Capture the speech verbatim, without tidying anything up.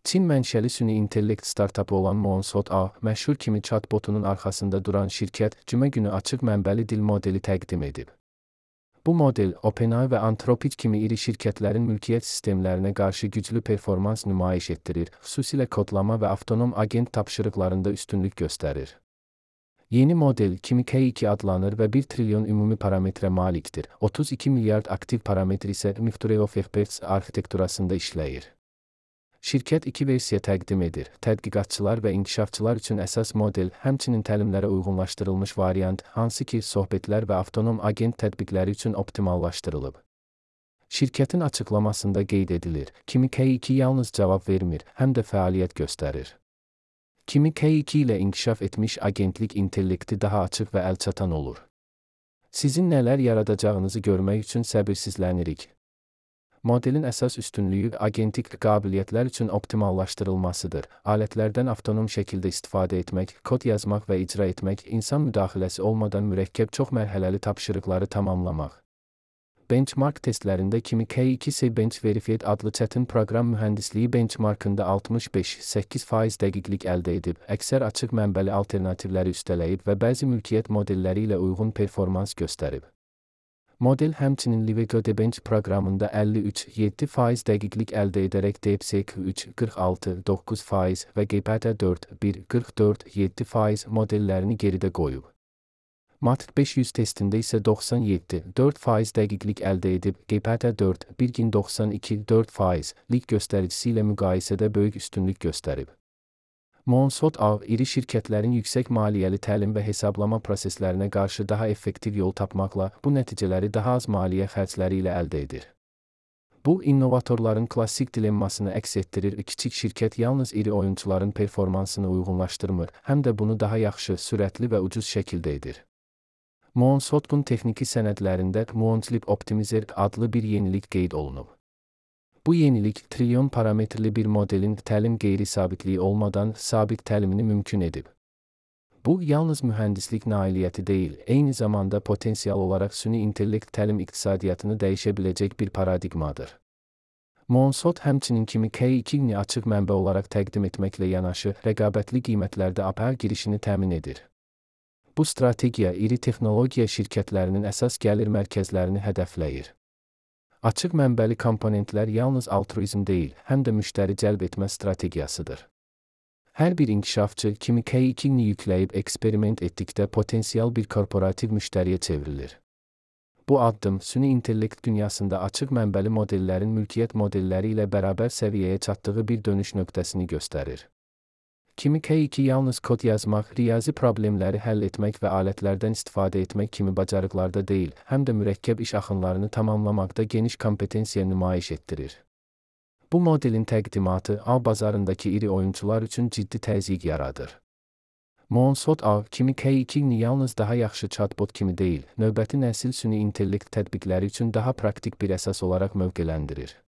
Çin mənşəli süni intellekt startapı olan Moonsot A, məşhur kimi chatbotunun arxasında duran şirkət cümə günü açıq mənbəli dil modeli təqdim edib. Bu model, OpenAI və Anthropic kimi iri şirkətlərin mülkiyyət sistemlərinə qarşı güclü performans nümayiş etdirir, xüsusilə kodlama və avtonom agent tapşırıqlarında üstünlük göstərir. Yeni model kimi K iki adlanır və bir trilyon ümumi parametrə malikdir. otuz iki milyard aktiv parametr isə Mystery of Experts arxitekturasında işləyir. Şirkət iki versiya təqdim edir. Tədqiqatçılar və inkişafçılar üçün əsas model, həmçinin təlimlərə uyğunlaşdırılmış variant, hansı ki, söhbətlər və avtonom agent tətbiqləri üçün optimallaşdırılıb. Şirkətin açıqlamasında qeyd edilir, kimi K iki yalnız cavab vermir, həm də fəaliyyət göstərir. Kimi K iki ilə inkişaf etmiş agentlik intellekti daha açıq və əlçatan olur. Sizin nələr yaradacağınızı görmək üçün səbirsizlənirik. Modelin əsas üstünlüyü agentik qabiliyyətlər üçün optimallaşdırılmasıdır. Alətlərdən avtonom şəkildə istifadə etmək, kod yazmaq və icra etmək, insan müdaxiləsi olmadan mürəkkəb çox mərhələli tapşırıqları tamamlamaq. Benchmark testlərində kimi K iki C Bench Verified adlı çətin proqram mühəndisliyi benchmarkında altmış beş nöqtə səkkiz faiz dəqiqlik əldə edib, əksər açıq mənbəli alternativləri üstələyib və bəzi mülkiyyət modelləri ilə uyğun performans göstərib. Model həmçinin LiveCodeBench proqramında əlli üç nöqtə yeddi faiz dəqiqlik əldə edərək DeepSeek üç qırx altı nöqtə doqquz faiz və G P T dörd bir qırx dörd nöqtə yeddi faiz modellərini geridə qoyub. Mat beş yüz testində isə doxsan yeddi nöqtə dörd faiz dəqiqlik əldə edib, G P T dörd bir nöqtə doxsan iki nöqtə dörd faiz lik göstəricisi ilə müqayisədə böyük üstünlük göstərib. Moonsot A, iri şirkətlərin yüksək maliyyəli təlim və hesablama proseslərinə qarşı daha effektiv yol tapmaqla bu nəticələri daha az maliyyə xərcləri ilə əldə edir. Bu, innovatorların klassik dilemmasını əks etdirir. Kiçik şirkət yalnız iri oyunçuların performansını uyğunlaşdırmır, həm də bunu daha yaxşı, sürətli və ucuz şəkildə edir. Moonsot'un texniki sənədlərində Moonslip Optimizer adlı bir yenilik qeyd olunub. Bu yenilik, trilyon parametrli bir modelin təlim qeyri-sabitliyi olmadan sabit təlimini mümkün edib. Bu, yalnız mühəndislik nailiyyəti deyil, eyni zamanda potensial olaraq süni intellekt təlim iqtisadiyyatını dəyişə biləcək bir paradigmadır. Moonsot həmçinin kimi K iki-ni açıq mənbə olaraq təqdim etməklə yanaşı, rəqabətli qiymətlərdə A P I girişini təmin edir. Bu strategiya iri texnologiya şirkətlərinin əsas gəlir mərkəzlərini hədəfləyir. Açıq mənbəli komponentlər yalnız altruizm deyil, həm də müştəri cəlb etmə strategiyasıdır. Hər bir inkişafçı kimi K iki-ni yükləyib eksperiment etdikdə potensial bir korporativ müştəriyə çevrilir. Bu addım süni intellekt dünyasında açıq mənbəli modellərin mülkiyyət modelləri ilə bərabər səviyyəyə çatdığı bir dönüş nöqtəsini göstərir. Kimi K iki yalnız kod yazmaq, riyazi problemləri həll etmək və alətlərdən istifadə etmək kimi bacarıqlarda deyil, həm də mürəkkəb iş axınlarını tamamlamaqda geniş kompetensiya nümayiş etdirir. Bu modelin təqdimatı A bazarındakı iri oyunçular üçün ciddi təzyiq yaradır. Moonsot A, kimi K iki-ni yalnız daha yaxşı chatbot kimi deyil, növbəti nəsil süni intellekt tətbiqləri üçün daha praktik bir əsas olaraq mövqeləndirir.